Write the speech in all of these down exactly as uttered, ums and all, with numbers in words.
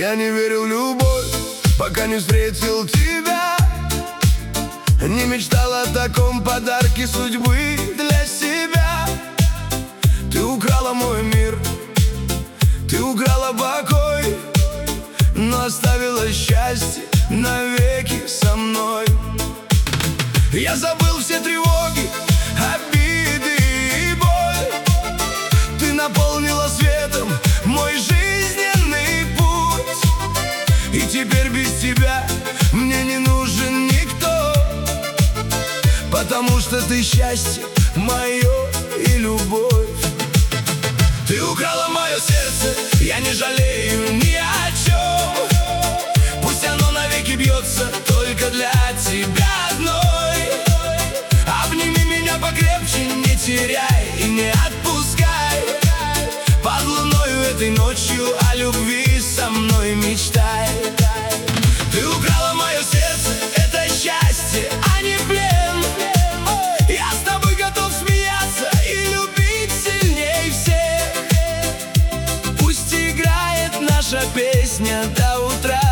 Я не верил в любовь, пока не встретил тебя. Не мечтал о таком подарке судьбы для себя. Ты украла мой мир, ты украла покой, но оставила счастье навеки со мной. Я забыл все тревоги, обиды и боль. Ты наполнила светом мой жизненный путь. И теперь без тебя мне не нужен никто, потому что ты счастье мое и любовь. Ты украла мое сердце, я не жалею ни о чем. Пусть оно навеки бьется только для тебя одной. Обними меня покрепче, не теряй и не отпускай. Под луною этой ночью о любви со мной мечтай. Ты украла мое сердце, это счастье, а не плен. Я с тобой готов смеяться и любить сильней всех. Пусть играет наша песня до утра.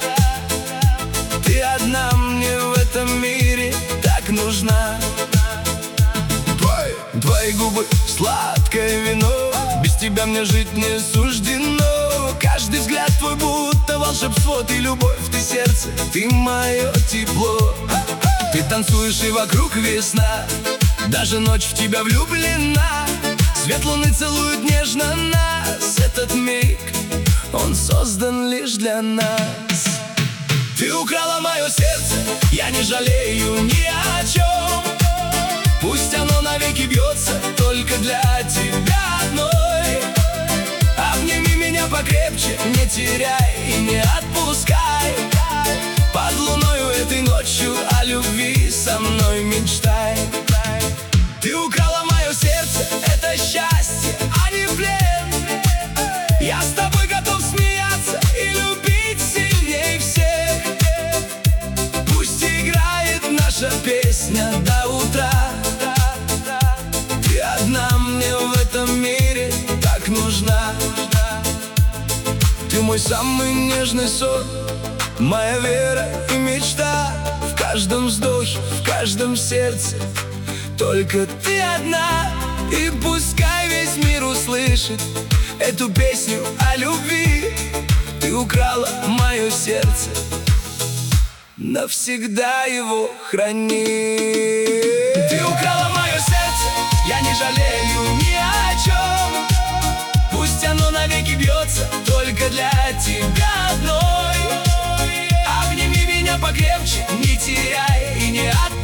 Ты одна мне в этом мире так нужна. Твои, твои губы сладкое вино, без тебя мне жить не суждено. Каждый взгляд твой будто волшебство. Ты любовь, ты сердце, ты мое тепло. Ты танцуешь и вокруг весна, даже ночь в тебя влюблена. Свет луны целует нежно нас. Этот миг, он создан лишь для нас. Ты украла мое сердце, я не жалею ни о чем. Пусть оно навеки бьется только для тебя одной. Обними меня покрепче, не теряй и не отпускай. Под луною этой ночью о любви со мной мечтай. Ты украла мое сердце, это счастье, а не плен. Я с тобой готов смеяться и любить сильней всех. Пусть играет наша песня до утра. Ты одна мне в этом мире так нужна. Ты мой самый нежный сон, моя вера и мечта. В каждом вздохе, в каждом сердце только ты одна. И пускай весь мир услышит эту песню о любви. Ты украла мое сердце, навсегда его храни. Ты украла мое сердце, я не жалею ни о чем. Пусть оно навеки бьется только для тебя одной. Обними меня покрепче, не теряй и не отпускай.